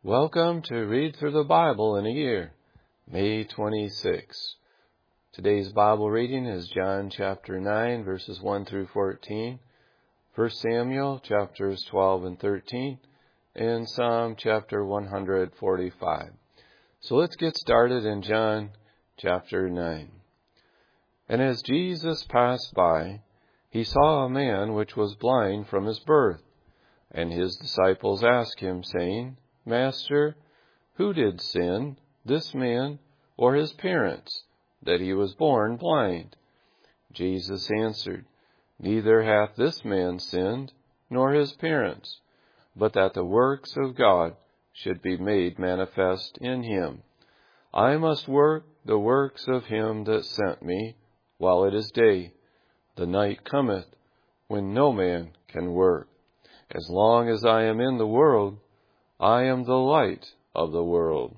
Welcome to Read Through the Bible in a Year, May 26. Today's Bible reading is John chapter 9, verses 1 through 14, 1 Samuel chapters 12 and 13, and Psalm chapter 145. So let's get started in John chapter 9. And as Jesus passed by, he saw a man which was blind from his birth. And his disciples asked him, saying, Master, who did sin, this man or his parents, that he was born blind? Jesus answered, Neither hath this man sinned, nor his parents, but that the works of God should be made manifest in him. I must work the works of him that sent me, while it is day. The night cometh, when no man can work. As long as I am in the world, I am the light of the world.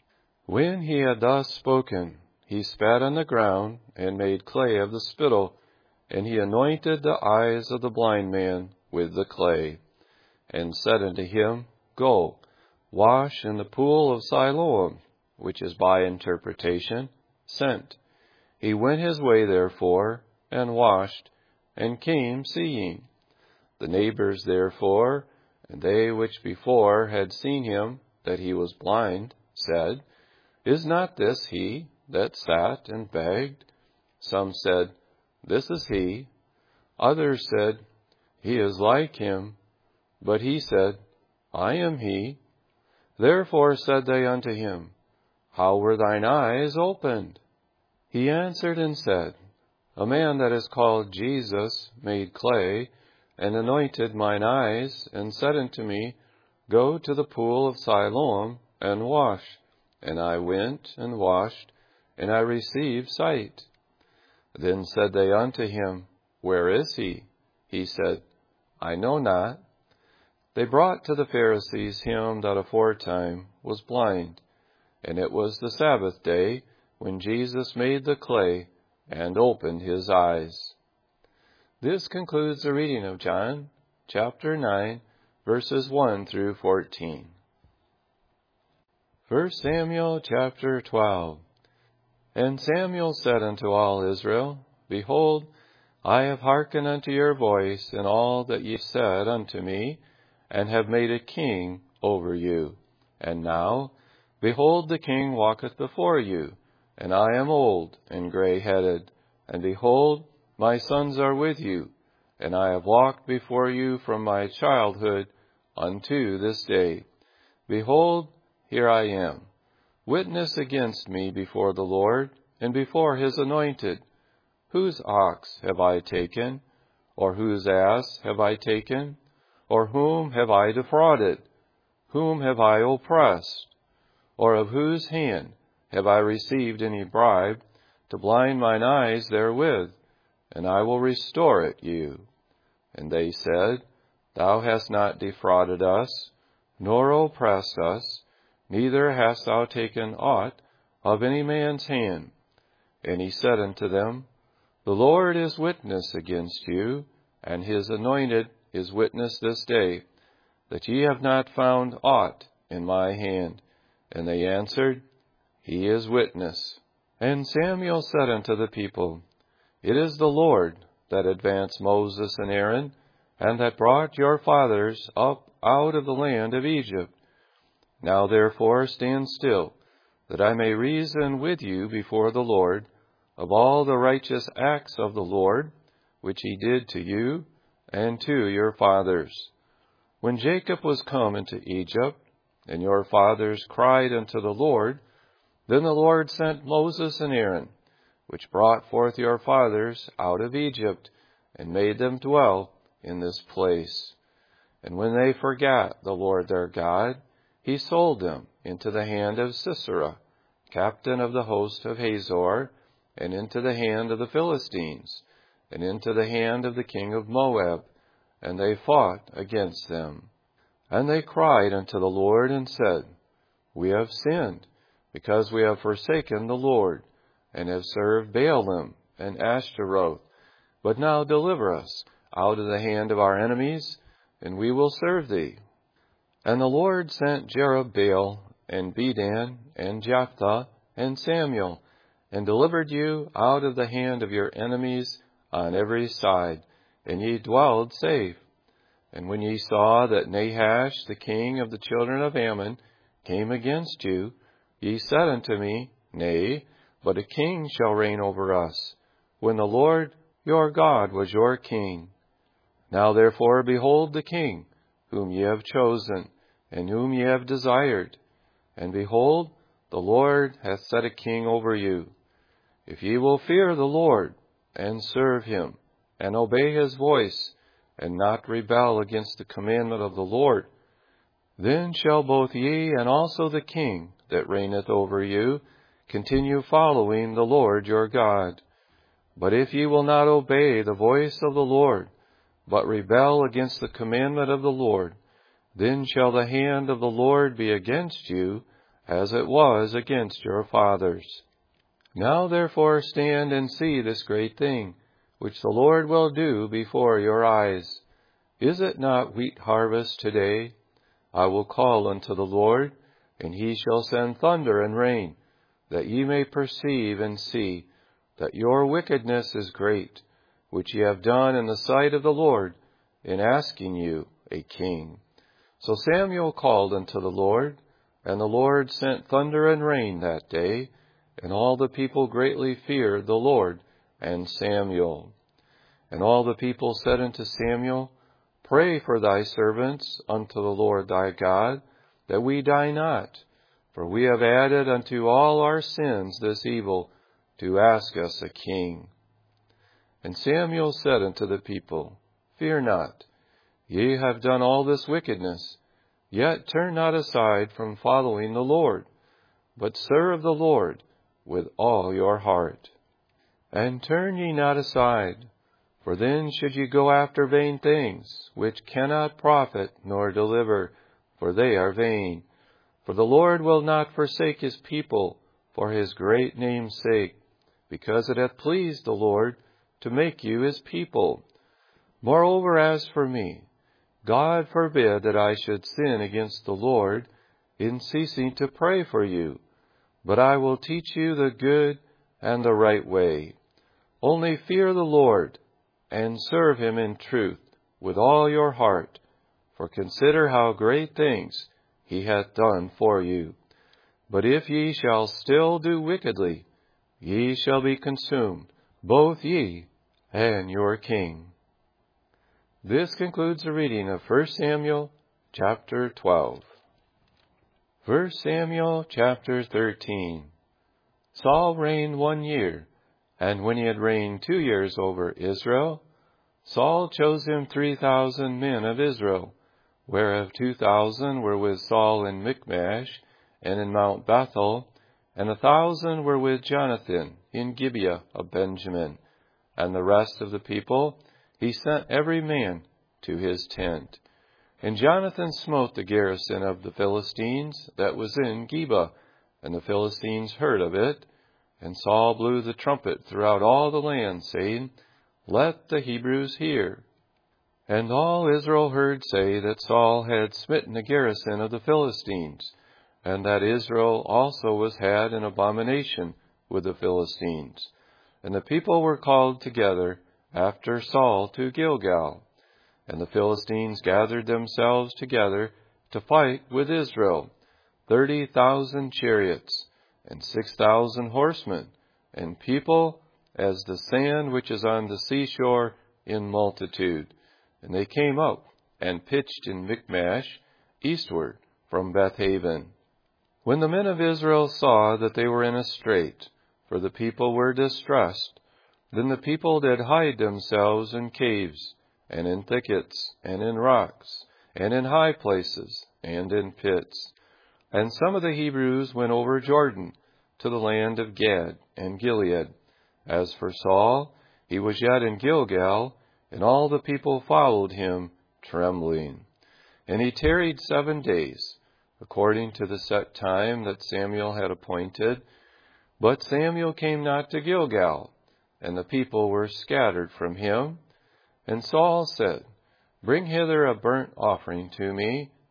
When he had thus spoken, he spat on the ground, and made clay of the spittle, and he anointed the eyes of the blind man with the clay, and said unto him, Go, wash in the pool of Siloam, which is by interpretation, sent. He went his way therefore, and washed, and came seeing. The neighbors therefore, and they which before had seen him, that he was blind, said, Is not this he that sat and begged? Some said, This is he. Others said, He is like him. But he said, I am he. Therefore said they unto him, How were thine eyes opened? He answered and said, A man that is called Jesus made clay, and anointed mine eyes, and said unto me, Go to the pool of Siloam, and wash. And I went and washed, and I received sight. Then said they unto him, Where is he? He said, I know not. They brought to the Pharisees him that aforetime was blind. And it was the Sabbath day, when Jesus made the clay, and opened his eyes. This concludes the reading of John chapter 9, verses 1 through 14. 1 Samuel chapter 12. And Samuel said unto all Israel, Behold, I have hearkened unto your voice in all that ye said unto me, and have made a king over you. And now, behold, the king walketh before you, and I am old and grey-headed, and behold, my sons are with you, and I have walked before you from my childhood unto this day. Behold, here I am. Witness against me before the Lord, and before his anointed. Whose ox have I taken? Or whose ass have I taken? Or whom have I defrauded? Whom have I oppressed? Or of whose hand have I received any bribe, to blind mine eyes therewith? And I will restore it you. And they said, Thou hast not defrauded us, nor oppressed us, neither hast thou taken aught of any man's hand. And he said unto them, The Lord is witness against you, and his anointed is witness this day, that ye have not found aught in my hand. And they answered, He is witness. And Samuel said unto the people, It is the Lord that advanced Moses and Aaron, and that brought your fathers up out of the land of Egypt. Now therefore stand still, that I may reason with you before the Lord of all the righteous acts of the Lord, which he did to you and to your fathers. When Jacob was come into Egypt, and your fathers cried unto the Lord, then the Lord sent Moses and Aaron, which brought forth your fathers out of Egypt, and made them dwell in this place. And when they forgat the Lord their God, he sold them into the hand of Sisera, captain of the host of Hazor, and into the hand of the Philistines, and into the hand of the king of Moab, and they fought against them. And they cried unto the Lord, and said, We have sinned, because we have forsaken the Lord, and have served Baalim and Ashtaroth. But now deliver us out of the hand of our enemies, and we will serve thee. And the Lord sent Jerubbaal, and Bedan, and Jephthah, and Samuel, and delivered you out of the hand of your enemies on every side, and ye dwelled safe. And when ye saw that Nahash, the king of the children of Ammon, came against you, ye said unto me, Nay, but a king shall reign over us, when the Lord your God was your king. Now therefore behold the king, whom ye have chosen, and whom ye have desired. And behold, the Lord hath set a king over you. If ye will fear the Lord, and serve him, and obey his voice, and not rebel against the commandment of the Lord, then shall both ye and also the king that reigneth over you continue following the Lord your God. But if ye will not obey the voice of the Lord, but rebel against the commandment of the Lord, then shall the hand of the Lord be against you, as it was against your fathers. Now therefore stand and see this great thing, which the Lord will do before your eyes. Is it not wheat harvest today? I will call unto the Lord, and he shall send thunder and rain, that ye may perceive and see that your wickedness is great, which ye have done in the sight of the Lord, in asking you a king. So Samuel called unto the Lord, and the Lord sent thunder and rain that day, and all the people greatly feared the Lord and Samuel. And all the people said unto Samuel, Pray for thy servants unto the Lord thy God, that we die not. For we have added unto all our sins this evil, to ask us a king. And Samuel said unto the people, Fear not, ye have done all this wickedness, yet turn not aside from following the Lord, but serve the Lord with all your heart. And turn ye not aside, for then should ye go after vain things, which cannot profit nor deliver, for they are vain. For the Lord will not forsake his people for his great name's sake, because it hath pleased the Lord to make you his people. Moreover, as for me, God forbid that I should sin against the Lord in ceasing to pray for you, but I will teach you the good and the right way. Only fear the Lord, and serve him in truth with all your heart, for consider how great things he hath done for you. But if ye shall still do wickedly, ye shall be consumed, both ye and your king. This concludes the reading of 1 Samuel chapter 12. 1 Samuel chapter 13. Saul reigned 1 year, and when he had reigned 2 years over Israel, Saul chose him 3,000 men of Israel, whereof 2,000 were with Saul in Michmash and in Mount Bethel, and 1,000 were with Jonathan in Gibeah of Benjamin. And the rest of the people he sent every man to his tent. And Jonathan smote the garrison of the Philistines that was in Geba, and the Philistines heard of it. And Saul blew the trumpet throughout all the land, saying, Let the Hebrews hear. And all Israel heard say that Saul had smitten the garrison of the Philistines, and that Israel also was had an abomination with the Philistines. And the people were called together after Saul to Gilgal. And the Philistines gathered themselves together to fight with Israel, 30,000 chariots, and 6,000 horsemen, and people as the sand which is on the seashore in multitude. And they came up and pitched in Michmash, eastward from Bethaven. When the men of Israel saw that they were in a strait, for the people were distressed, then the people did hide themselves in caves, and in thickets, and in rocks, and in high places, and in pits. And some of the Hebrews went over Jordan to the land of Gad and Gilead. As for Saul, he was yet in Gilgal, and all the people followed him, trembling. And he tarried 7 days, according to the set time that Samuel had appointed. But Samuel came not to Gilgal, and the people were scattered from him. And Saul said, Bring hither a burnt offering to me,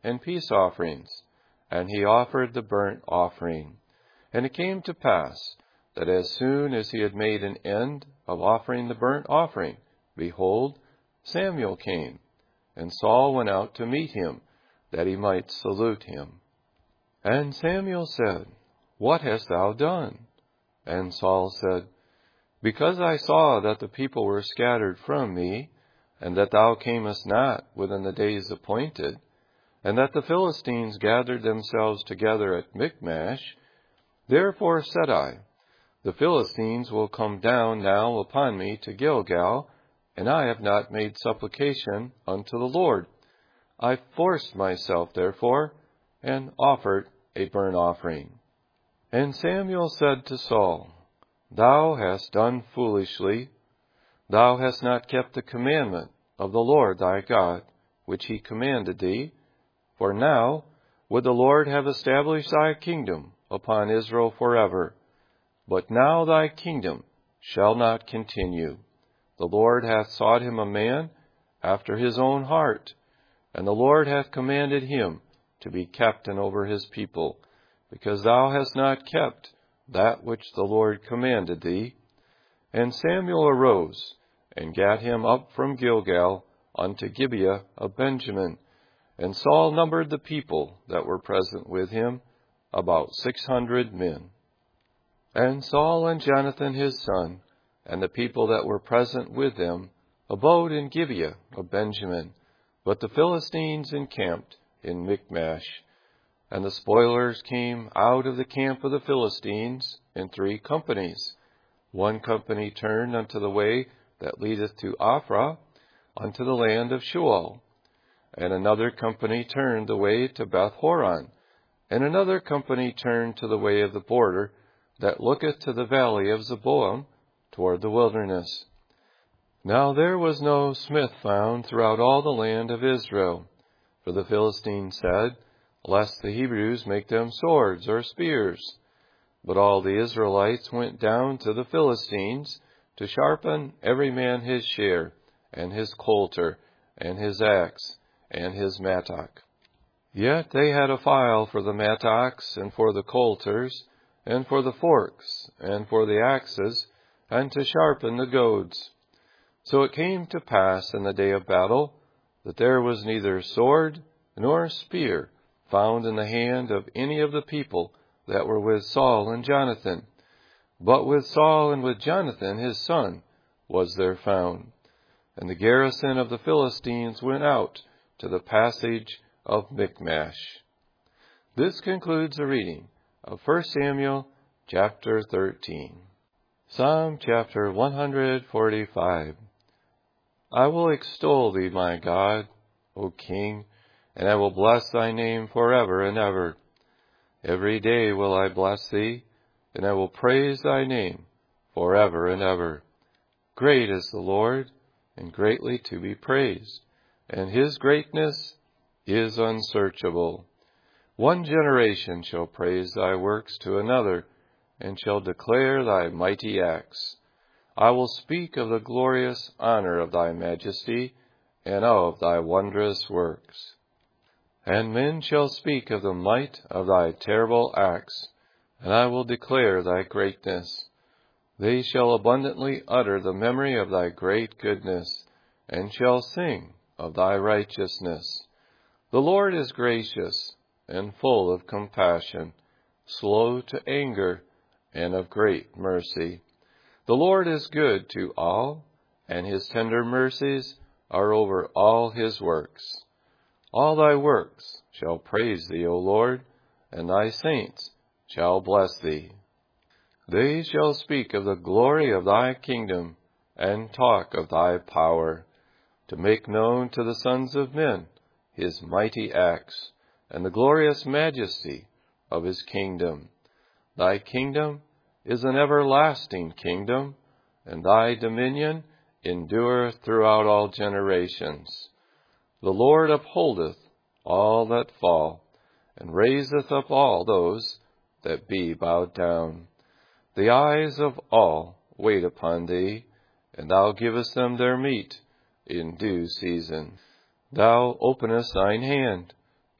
and peace offerings, and he offered the burnt offering. And it came to pass that as soon as he had made an end of offering the burnt offering, behold, Samuel came, and Saul went out to meet him, that he might salute him. And Samuel said, What hast thou done? And Saul said, Because I saw that the people were scattered from me, and that thou camest not within the days appointed, and that the Philistines gathered themselves together at Michmash, therefore said I, The Philistines will come down now upon me to Gilgal, and I have not made supplication unto the Lord. I forced myself, therefore, and offered a burnt offering. And Samuel said to Saul, Thou hast done foolishly. Thou hast not kept the commandment of the Lord thy God, which he commanded thee. For now would the Lord have established thy kingdom upon Israel forever. But now thy kingdom shall not continue. The Lord hath sought him a man after his own heart, and the Lord hath commanded him to be captain over his people, because thou hast not kept that which the Lord commanded thee. And Samuel arose, and gat him up from Gilgal unto Gibeah of Benjamin. And Saul numbered the people that were present with him, about 600 men. And Saul and Jonathan his son, and the people that were present with them, abode in Gibeah of Benjamin, but the Philistines encamped in Michmash. And the spoilers came out of the camp of the Philistines in 3 companies. One company turned unto the way that leadeth to Ophrah, unto the land of Shual. And another company turned the way to Beth-horon. And another company turned to the way of the border that looketh to the valley of Zeboam, toward the wilderness. Now there was no smith found throughout all the land of Israel. For the Philistines said, Lest the Hebrews make them swords or spears. But all the Israelites went down to the Philistines to sharpen every man his share, and his coulter, and his axe, and his mattock. Yet they had a file for the mattocks, and for the coulters, and for the forks, and for the axes, and to sharpen the goads. So it came to pass in the day of battle, that there was neither sword nor spear found in the hand of any of the people that were with Saul and Jonathan. But with Saul and with Jonathan his son was there found. And the garrison of the Philistines went out to the passage of Michmash. This concludes the reading of 1 Samuel chapter 13. Psalm chapter 145. I will extol thee, my God, O King, and I will bless thy name forever and ever. Every day will I bless thee, and I will praise thy name forever and ever. Great is the Lord, and greatly to be praised, and his greatness is unsearchable. One generation shall praise thy works to another, and shall declare thy mighty acts. I will speak of the glorious honor of thy majesty, and of thy wondrous works. And men shall speak of the might of thy terrible acts, and I will declare thy greatness. They shall abundantly utter the memory of thy great goodness, and shall sing of thy righteousness. The Lord is gracious and full of compassion, slow to anger, and of great mercy. The Lord is good to all, and his tender mercies are over all his works. All thy works shall praise thee, O Lord, and thy saints shall bless thee. They shall speak of the glory of thy kingdom, and talk of thy power, to make known to the sons of men his mighty acts, and the glorious majesty of his kingdom. Thy kingdom is an everlasting kingdom, and thy dominion endureth throughout all generations. The Lord upholdeth all that fall, and raiseth up all those that be bowed down. The eyes of all wait upon thee, and thou givest them their meat in due season. Thou openest thine hand,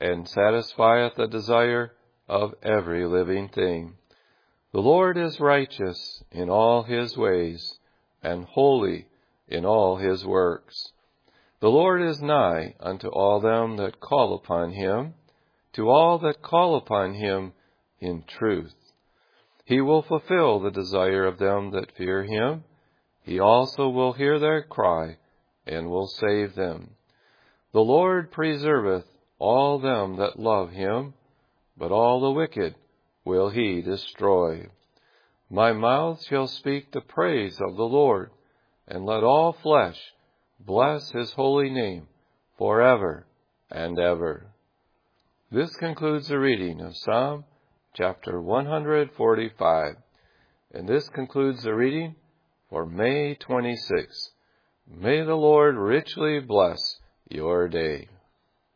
and satisfieth the desire of every living thing. The Lord is righteous in all his ways, and holy in all his works. The Lord is nigh unto all them that call upon him, to all that call upon him in truth. He will fulfill the desire of them that fear him. He also will hear their cry, and will save them. The Lord preserveth all them that love him, but all the wicked will he destroy. My mouth shall speak the praise of the Lord, and let all flesh bless his holy name forever and ever. This concludes the reading of Psalm chapter 145, and this concludes the reading for May 26. May the Lord richly bless your day.